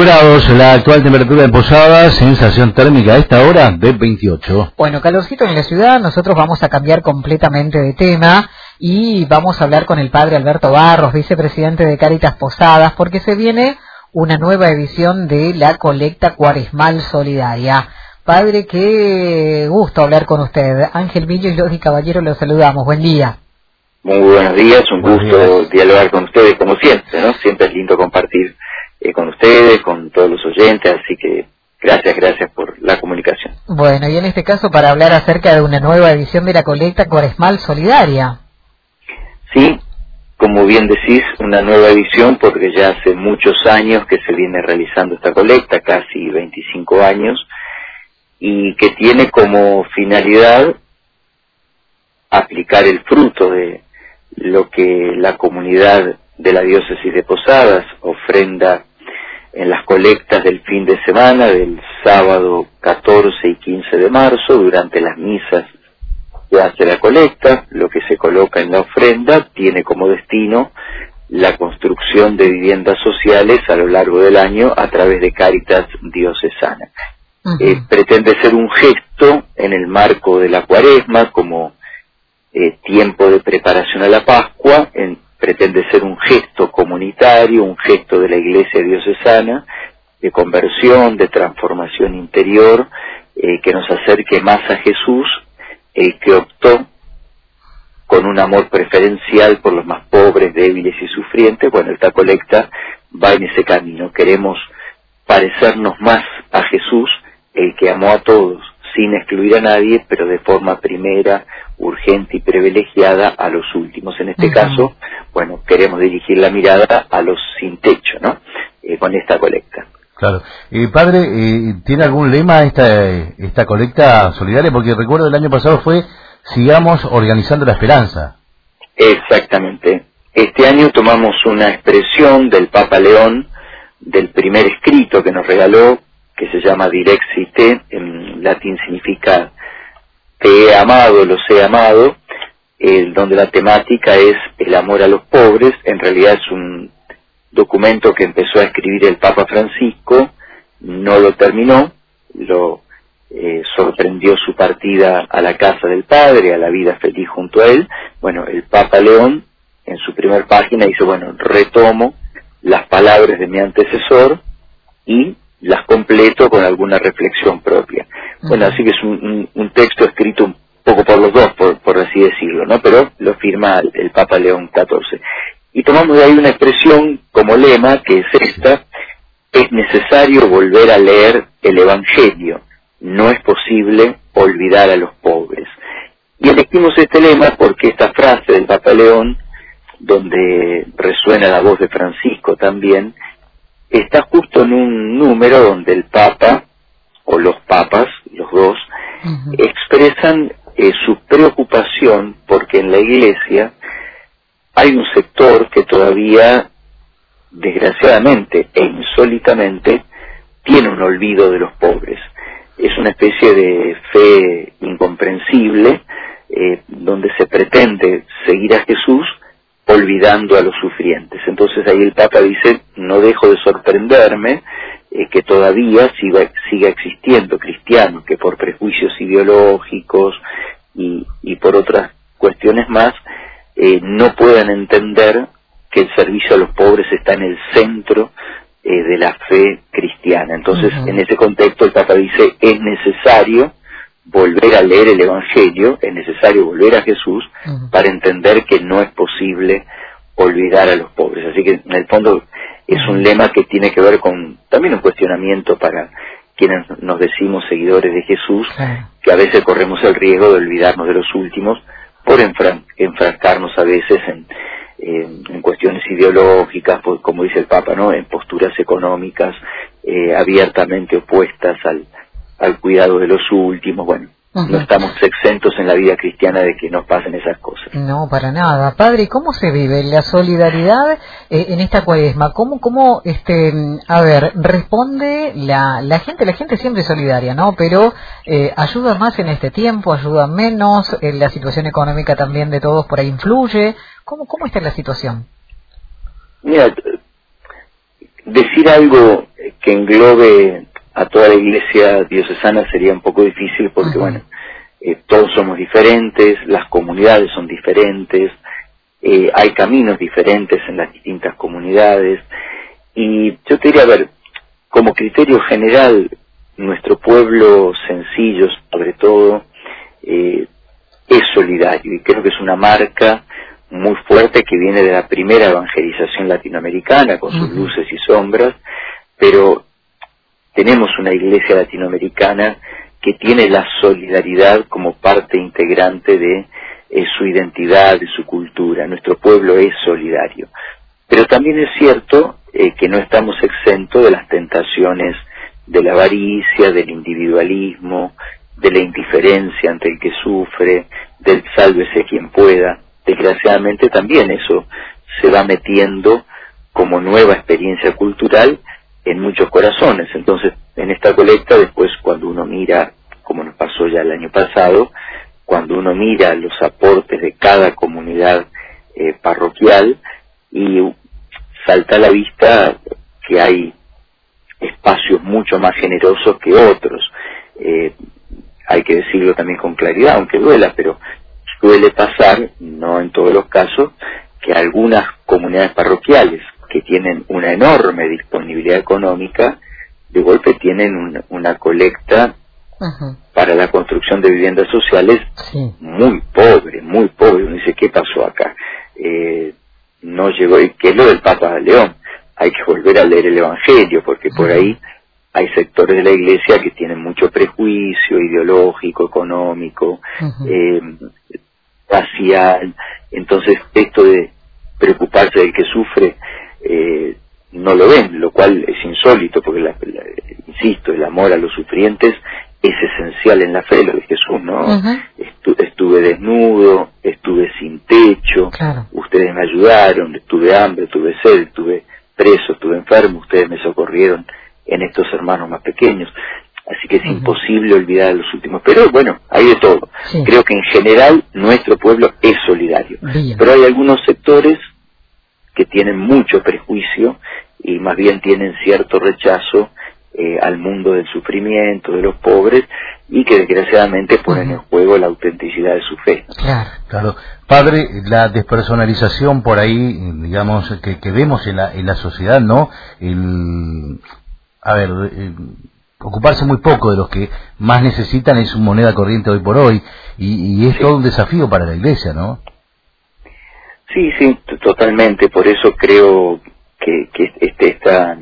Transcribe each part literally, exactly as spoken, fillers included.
grados la actual temperatura de Posadas, sensación térmica a esta hora de veintiocho. Bueno, calorcito en la ciudad, nosotros vamos a cambiar completamente de tema y vamos a hablar con el padre Alberto Barros, vicepresidente de Cáritas Posadas, porque se viene una nueva edición de la colecta cuaresmal solidaria. Padre, qué gusto hablar con usted. Ángel Millo y Lodi Caballero los saludamos. Buen día. Muy buenos días, un Buenos gusto días. dialogar con ustedes como siempre, ¿no? Siempre es lindo compartir eh, con ustedes, con todos los oyentes, así que gracias, gracias por la comunicación. Bueno, y en este caso para hablar acerca de una nueva edición de la colecta cuaresmal solidaria. Sí, como bien decís, una nueva edición porque ya hace muchos años que se viene realizando esta colecta, casi veinticinco años, y que tiene como finalidad aplicar el fruto de lo que la comunidad de la diócesis de Posadas ofrenda en las colectas del fin de semana, del sábado catorce y quince de marzo, durante las misas que hace la colecta. Lo que se coloca en la ofrenda tiene como destino la construcción de viviendas sociales a lo largo del año a través de Cáritas Diocesana. Uh-huh. Eh, pretende ser un gesto en el marco de la Cuaresma, como eh, tiempo de preparación a la Pascua, en, pretende ser un gesto comunitario, un gesto de la Iglesia Diocesana, de conversión, de transformación interior, eh, que nos acerque más a Jesús, el que optó con un amor preferencial por los más pobres, débiles y sufrientes. Bueno, esta colecta va en ese camino. Queremos parecernos más a Jesús, el que amó a todos, sin excluir a nadie, pero de forma primera, urgente y privilegiada a los últimos. En este uh-huh. caso, bueno, queremos dirigir la mirada a los sin techo, ¿no? Eh, con esta colecta. Claro. Eh, padre, eh, ¿tiene algún lema esta esta colecta solidaria? Porque recuerdo el año pasado fue Sigamos Organizando la Esperanza. Exactamente. Este año tomamos una expresión del Papa León, del primer escrito que nos regaló, que se llama Direxi Te, en latín significa te he amado, los he amado, eh, donde la temática es el amor a los pobres. En realidad es un documento que empezó a escribir el Papa Francisco, no lo terminó, lo eh, sorprendió su partida a la casa del Padre, a la vida feliz junto a él. Bueno, el Papa León, en su primer página, dice, bueno, retomo las palabras de mi antecesor y las completo con alguna reflexión propia. Uh-huh. Bueno, así que es un, un, un texto escrito un poco por los dos, por, por así decirlo, ¿no? Pero lo firma el, el Papa León catorce. Y tomamos de ahí una expresión como lema, que es esta: es necesario volver a leer el Evangelio, no es posible olvidar a los pobres. Y elegimos este lema porque esta frase del Papa León, donde resuena la voz de Francisco también, está justo en un número donde el Papa, o los papas, los dos, uh-huh. expresan eh, su preocupación porque en la Iglesia hay un sector que todavía, desgraciadamente e insólitamente, tiene un olvido de los pobres. Es una especie de fe incomprensible, eh, donde se pretende seguir a Jesús olvidando a los sufrientes. Entonces ahí el Papa dice, no dejo de sorprenderme eh, que todavía siga, siga existiendo cristianos que por prejuicios ideológicos y, y por otras cuestiones más, eh, no puedan entender que el servicio a los pobres está en el centro eh, de la fe cristiana. Entonces, uh-huh. en ese contexto el Papa dice, es necesario volver a leer el Evangelio, es necesario volver a Jesús uh-huh. para entender que no es posible olvidar a los pobres. Así que en el fondo es un lema que tiene que ver con también un cuestionamiento para quienes nos decimos seguidores de Jesús, uh-huh. que a veces corremos el riesgo de olvidarnos de los últimos por enfran- enfrascarnos a veces en, en, en cuestiones ideológicas, por, como dice el Papa, ¿no? En posturas económicas eh, abiertamente opuestas al al cuidado de los últimos. Bueno, uh-huh. no estamos exentos en la vida cristiana de que nos pasen esas cosas. No, para nada. Padre, ¿cómo se vive la solidaridad eh, en esta Cuaresma? ¿Cómo, cómo, este, a ver, responde la, la gente? La gente siempre es solidaria, ¿no? Pero eh, ayuda más en este tiempo, ayuda menos, eh, la situación económica también de todos por ahí influye. ¿Cómo, cómo está la situación? Mira, decir algo que englobe a toda la iglesia diocesana sería un poco difícil porque, uh-huh. bueno, eh, todos somos diferentes, las comunidades son diferentes, eh, hay caminos diferentes en las distintas comunidades, y yo te diría, a ver, como criterio general, nuestro pueblo sencillo, sobre todo, eh, es solidario, y creo que es una marca muy fuerte que viene de la primera evangelización latinoamericana, con sus uh-huh. luces y sombras, pero tenemos una iglesia latinoamericana que tiene la solidaridad como parte integrante de eh, su identidad, de su cultura. Nuestro pueblo es solidario. Pero también es cierto eh, que no estamos exentos de las tentaciones de la avaricia, del individualismo, de la indiferencia ante el que sufre, del sálvese quien pueda. Desgraciadamente también eso se va metiendo como nueva experiencia cultural en muchos corazones. Entonces, en esta colecta, después cuando uno mira, como nos pasó ya el año pasado, cuando uno mira los aportes de cada comunidad eh, parroquial, y salta a la vista que hay espacios mucho más generosos que otros. Eh, hay que decirlo también con claridad, aunque duela, pero suele pasar, no en todos los casos, que algunas comunidades parroquiales que tienen una enorme disponibilidad económica, de golpe tienen una, una colecta uh-huh. para la construcción de viviendas sociales sí. muy pobre, muy pobre. Uno dice, ¿qué pasó acá? Eh, no llegó, y ¿qué es lo del Papa León? Hay que volver a leer el Evangelio, porque uh-huh. por ahí hay sectores de la Iglesia que tienen mucho prejuicio ideológico, económico, uh-huh. eh, racial. Entonces, esto de preocuparse del que sufre, eh, no lo ven, lo cual es insólito, porque, la, la, insisto, el amor a los sufrientes es esencial en la fe, lo de Jesús, ¿no? Uh-huh. Estu- estuve desnudo, estuve sin techo, claro. ustedes me ayudaron, tuve hambre, tuve sed, estuve preso, estuve enfermo, ustedes me socorrieron en estos hermanos más pequeños. Así que es uh-huh. imposible olvidar a los últimos. Pero bueno, hay de todo. Sí. Creo que en general nuestro pueblo es solidario. Bien. Pero hay algunos sectores que tienen mucho prejuicio y más bien tienen cierto rechazo eh, al mundo del sufrimiento, de los pobres, y que desgraciadamente ponen uh-huh. en juego la autenticidad de su fe. Claro, claro. Padre, la despersonalización por ahí, digamos, que, que vemos en la, en la sociedad, ¿no? El, a ver, el, ocuparse muy poco de los que más necesitan es una moneda corriente hoy por hoy, y, y es sí. todo un desafío para la Iglesia, ¿no? Sí, sí, totalmente. Por eso creo que, que este, esta,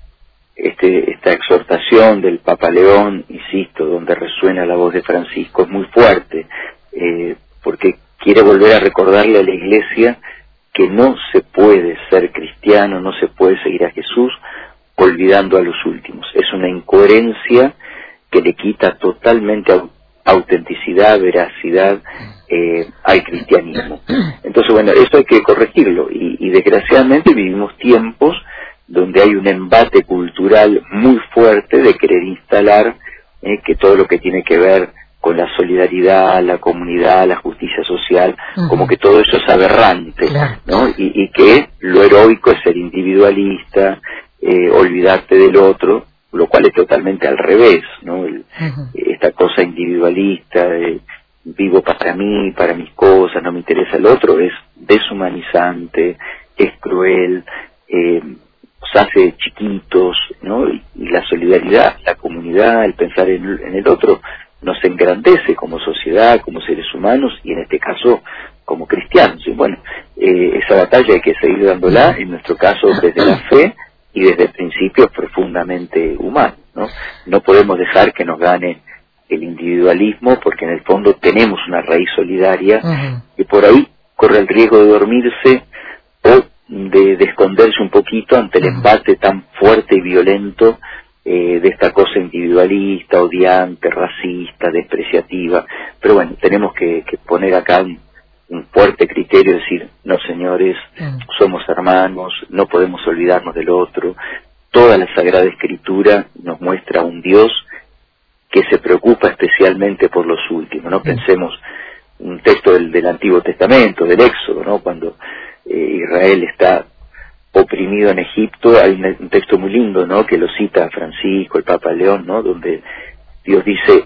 este, esta exhortación del Papa León, insisto, donde resuena la voz de Francisco, es muy fuerte, eh, porque quiere volver a recordarle a la Iglesia que no se puede ser cristiano, no se puede seguir a Jesús olvidando a los últimos. Es una incoherencia que le quita totalmente au- autenticidad, veracidad eh, al cristianismo. Entonces, bueno, eso hay que corregirlo, y, y desgraciadamente vivimos tiempos donde hay un embate cultural muy fuerte de querer instalar eh, que todo lo que tiene que ver con la solidaridad, la comunidad, la justicia social, uh-huh. como que todo eso es aberrante, claro. ¿no? Y, y que lo heroico es ser individualista, eh, olvidarte del otro, lo cual es totalmente al revés, ¿no? El, uh-huh. Esta cosa individualista de vivo para mí, para mis cosas, no me interesa el otro, es deshumanizante, es cruel, eh, nos hace chiquitos, ¿no? Y, y la solidaridad, la comunidad, el pensar en, en el otro, nos engrandece como sociedad, como seres humanos, y en este caso como cristianos. Y bueno, eh, esa batalla hay que seguir dándola, en nuestro caso desde la fe y desde el principio profundamente humano, ¿no? No podemos dejar que nos gane el individualismo, porque en el fondo tenemos una raíz solidaria uh-huh. que por ahí corre el riesgo de dormirse o de, de esconderse un poquito ante el uh-huh. embate tan fuerte y violento eh, de esta cosa individualista, odiante, racista, despreciativa. Pero bueno, tenemos que, que poner acá un, un fuerte criterio, decir, no señores, uh-huh. somos hermanos, no podemos olvidarnos del otro. Toda la Sagrada Escritura nos muestra un Dios que se preocupa especialmente por los últimos, ¿no? Pensemos un texto del, del Antiguo Testamento, del Éxodo, ¿no? Cuando eh, Israel está oprimido en Egipto. Hay un texto muy lindo, ¿no?, que lo cita Francisco, el Papa León, ¿no?, donde Dios dice: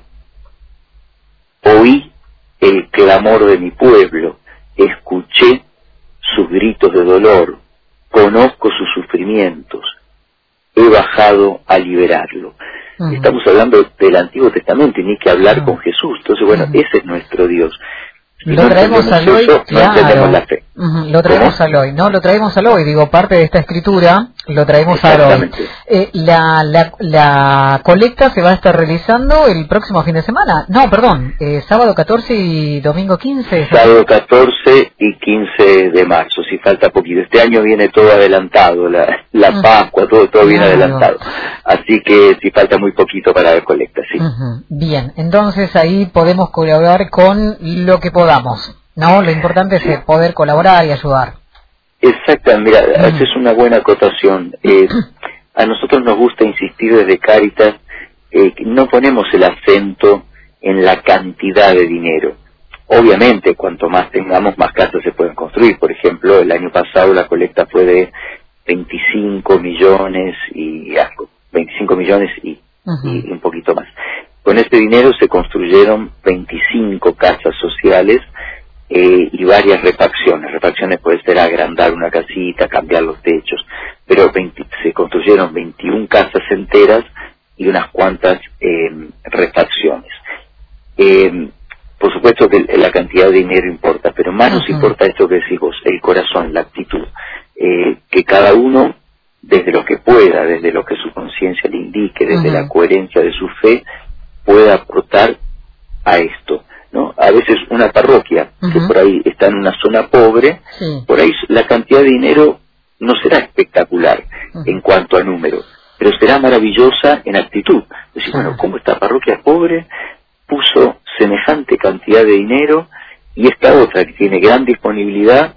oí el clamor de mi pueblo, escuché sus gritos de dolor, conozco sus sufrimientos, he bajado a liberarlo. Uh-huh. Estamos hablando del Antiguo Testamento y ni que hablar uh-huh. con Jesús. Entonces, bueno, uh-huh. ese es nuestro Dios. Si lo no traemos al hoy, eso, claro. No la fe. Uh-huh. Lo traemos ¿Cómo? al hoy, no, lo traemos al hoy, digo, parte de esta escritura lo traemos al hoy. Eh, la, la, la colecta se va a estar realizando el próximo fin de semana. No, perdón, eh, sábado catorce y domingo quince. Sábado catorce y quince de marzo, si falta poquito. Este año viene todo adelantado, la, la uh-huh. Pascua, todo, todo viene claro. adelantado. Así que si falta muy poquito para la colecta, sí. Uh-huh. Bien, entonces ahí podemos colaborar con lo que podamos, ¿no? Lo importante sí. es poder colaborar y ayudar. Exactamente, mira, uh-huh. haces una buena acotación. Eh, a nosotros nos gusta insistir desde Cáritas, eh, que no ponemos el acento en la cantidad de dinero. Obviamente, cuanto más tengamos, más casas se pueden construir. Por ejemplo, el año pasado la colecta fue de veinticinco millones y algo, veinticinco millones y, uh-huh. y un poquito más. Con este dinero se construyeron veinticinco casas sociales eh, y varias refacciones. Refacciones puede ser agrandar una casita, cambiar los techos, pero veinte, se construyeron veintiuna casas enteras y unas cuantas eh, refacciones. Eh, por supuesto que la cantidad de dinero importa, pero más nos uh-huh. importa esto que decís vos, el corazón, la actitud, eh, que cada uno, desde lo que pueda, desde lo que su conciencia le indique, desde uh-huh. la coherencia de su fe, pueda aportar a esto, ¿no? A veces una parroquia uh-huh. que por ahí está en una zona pobre, sí. por ahí la cantidad de dinero no será espectacular uh-huh. en cuanto a número, pero será maravillosa en actitud. Es decir, uh-huh. bueno, como esta parroquia es pobre, puso semejante cantidad de dinero, y esta otra que tiene gran disponibilidad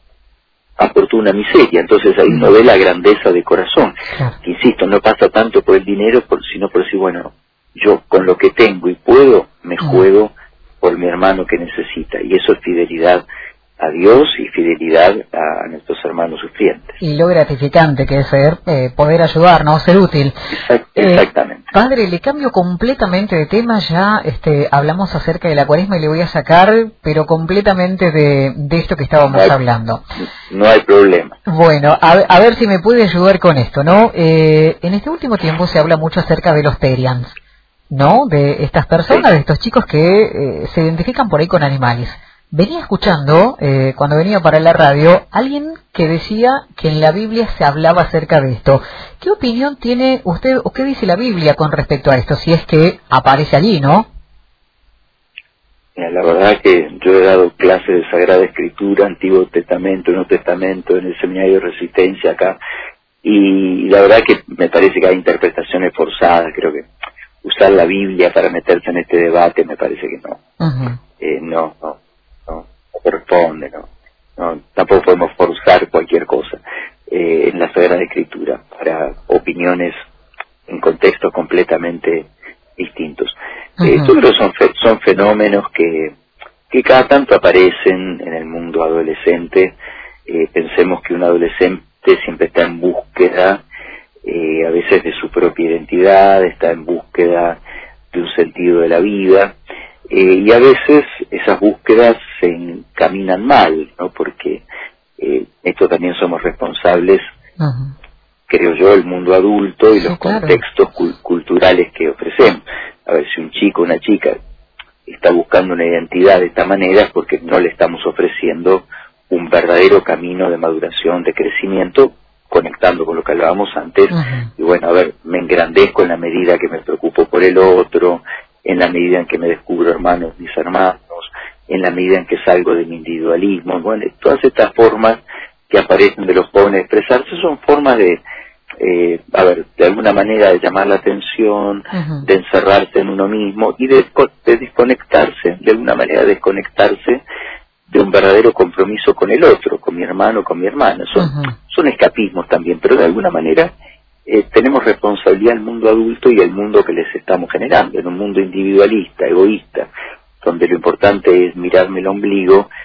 aportó una miseria. Entonces ahí uno ve la grandeza de corazón. Claro. Insisto, no pasa tanto por el dinero, por, sino por decir, bueno, yo con lo que tengo y puedo, me juego por mi hermano que necesita. Y eso es fidelidad a Dios y fidelidad a nuestros hermanos sufrientes. Y lo gratificante que es ser, eh, poder ayudarnos, ser útil. Exact, exactamente. Eh, padre, le cambio completamente de tema, ya este, hablamos acerca de la Cuaresma y le voy a sacar, pero completamente de, de esto que estábamos no hay, hablando. No hay problema. Bueno, a, a ver si me puede ayudar con esto, ¿no? Eh, en este último tiempo se habla mucho acerca de los Terians, ¿no? De estas personas, sí. de estos chicos que eh, se identifican por ahí con animales. Venía escuchando, eh, cuando venía para la radio, alguien que decía que en la Biblia se hablaba acerca de esto. ¿Qué opinión tiene usted, o qué dice la Biblia con respecto a esto, si es que aparece allí, no? Mira, la verdad que yo he dado clases de Sagrada Escritura, Antiguo Testamento, Nuevo Testamento, en el Seminario de Resistencia acá, y la verdad que me parece que hay interpretaciones forzadas. Creo que usar la Biblia para meterse en este debate me parece que no. Uh-huh. Eh, no, no. No, no corresponde, no, no, tampoco podemos forzar cualquier cosa eh, en la Sagrada Escritura para opiniones en contextos completamente distintos. Uh-huh. Eh, yo creo que son, fe, son fenómenos que, que cada tanto aparecen en el mundo adolescente. Eh, pensemos que un adolescente siempre está en búsqueda, eh, a veces de su propia identidad, está en búsqueda de un sentido de la vida. Eh, y a veces esas búsquedas se encaminan mal, ¿no? Porque eh, esto también somos responsables, uh-huh. creo yo, el mundo adulto y sí, los claro. contextos cu- culturales que ofrecemos. A ver, si un chico o una chica está buscando una identidad de esta manera es porque no le estamos ofreciendo un verdadero camino de maduración, de crecimiento, conectando con lo que hablábamos antes. Uh-huh. Y bueno, a ver, me engrandezco en la medida que me preocupo por el otro, en la medida en que me descubro hermanos, mis hermanos, en la medida en que salgo de mi individualismo. Bueno, todas estas formas que aparecen de los jóvenes expresarse son formas de, eh, a ver, de alguna manera de llamar la atención, uh-huh. de encerrarse en uno mismo y de, de desconectarse, de alguna manera desconectarse de un verdadero compromiso con el otro, con mi hermano, con mi hermana. Son, uh-huh. son escapismos también, pero de alguna manera Eh, tenemos responsabilidad al mundo adulto y al mundo que les estamos generando, en un mundo individualista, egoísta, donde lo importante es mirarme el ombligo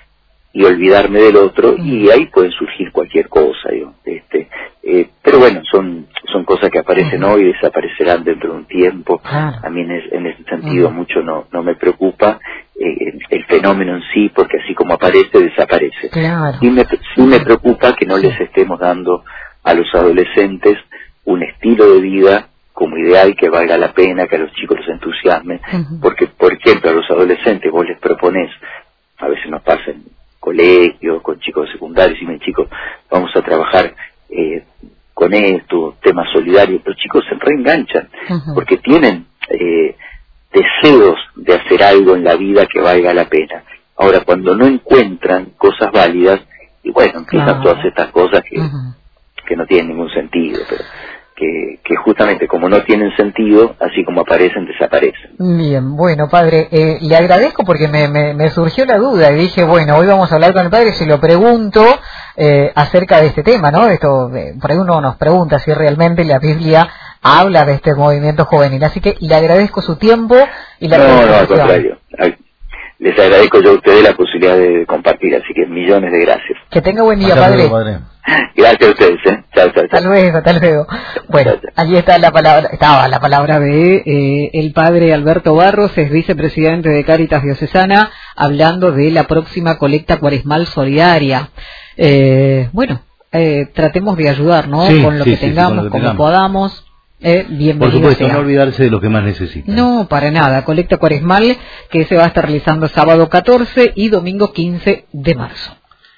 y olvidarme del otro, y ahí pueden surgir cualquier cosa, digo, este, eh, pero bueno, son son cosas que aparecen hoy y desaparecerán dentro de un tiempo. A mí en, es, en ese sentido uh-huh. mucho no no me preocupa eh, el fenómeno en sí, porque así como aparece, desaparece. Claro. Y me, sí me preocupa que no les estemos dando a los adolescentes un estilo de vida como ideal, que valga la pena, que a los chicos los entusiasme, uh-huh. porque, por ejemplo, a los adolescentes vos les proponés, a veces nos pasa en colegios, con chicos secundarios, y me chicos, vamos a trabajar eh, con esto, temas solidarios, los chicos se reenganchan, uh-huh. porque tienen eh, deseos de hacer algo en la vida que valga la pena. Ahora, cuando no encuentran cosas válidas, y bueno, empiezan claro. todas estas cosas que, uh-huh. que no tienen ningún sentido, pero que, que justamente como no tienen sentido, así como aparecen, desaparecen. Bien, bueno, padre, eh, le agradezco porque me, me, me surgió la duda y dije, bueno, hoy vamos a hablar con el padre, si lo pregunto eh, acerca de este tema, ¿no? Esto, eh, por ahí uno nos pregunta si realmente la Biblia habla de este movimiento juvenil, así que le agradezco su tiempo y la No, no, al contrario. Les agradezco yo a ustedes la posibilidad de compartir, así que millones de gracias. Que tenga buen día, padre. Luego, padre. Gracias a ustedes, ¿eh? Chao, chao, chao. Hasta luego, hasta luego. Bueno, chao, chao. Allí está la palabra, estaba la palabra de eh, el padre Alberto Barros, es vicepresidente de Cáritas Diocesana, hablando de la próxima colecta cuaresmal solidaria. Eh, bueno, eh, tratemos de ayudar, ¿no? Sí, con lo sí, que sí, tengamos, sí, con lo que como tengamos. podamos. Eh, bienvenido Por supuesto, sea. no olvidarse de lo que más necesitan. No, para nada. Colecta cuaresmal que se va a estar realizando sábado catorce y domingo quince de marzo.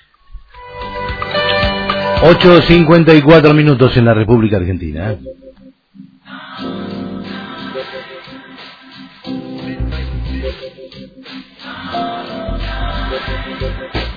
ocho cincuenta y cuatro minutos en la República Argentina. ¿eh?